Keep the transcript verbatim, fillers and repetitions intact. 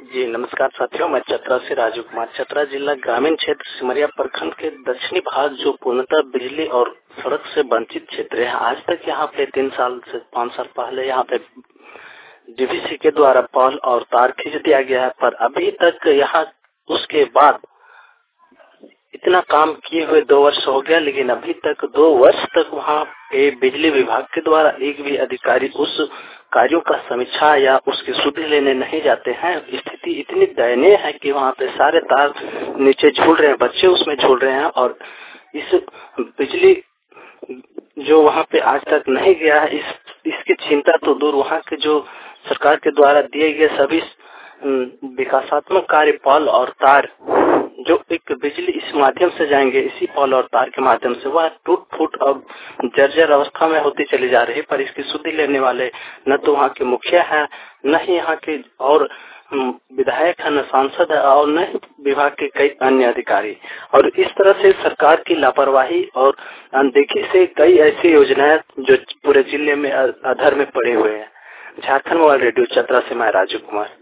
जी नमस्कार साथियों, मैं चतरा से राजू कुमार। चतरा जिला ग्रामीण क्षेत्र सिमरिया प्रखंड के दक्षिणी भाग जो पूर्णतः बिजली और सड़क से वंचित क्षेत्र है। आज तक यहाँ पे तीन साल से पाँच साल पहले यहाँ पे डीवीसी के द्वारा पोल और तार खींच दिया गया है, पर अभी तक यहाँ उसके बाद इतना काम किए हुए दो वर्ष हो गया, लेकिन अभी तक दो वर्ष तक वहाँ पे बिजली विभाग के द्वारा एक भी अधिकारी उस कार्यों का समीक्षा या उसकी सुधि लेने नहीं जाते हैं। स्थिति इतनी दयनीय है कि वहाँ पे सारे तार नीचे झूल रहे हैं, बच्चे उसमें झूल रहे हैं और इस बिजली जो वहाँ पे आज तक नहीं गया है, इस इसकी चिंता तो दूर, वहाँ के जो सरकार के द्वारा दिए गए सभी विकासात्मक कार्य पोल और तार जो एक बिजली इस माध्यम से जाएंगे, इसी पोल और तार के माध्यम से वह टूट फूट और जर्जर अवस्था में होती चली जा रही है। पर इसकी सुधि लेने वाले न तो वहाँ के मुखिया है, न ही यहाँ के और विधायक है, न सांसद है और न विभाग के कई अन्य अधिकारी। और इस तरह से सरकार की लापरवाही और अनदेखी से कई ऐसी योजनाएं जो पूरे जिले में अधर में पड़े हुए हैं। झारखंड मोबाइल रेडियो चतरा से मैं राजू कुमार।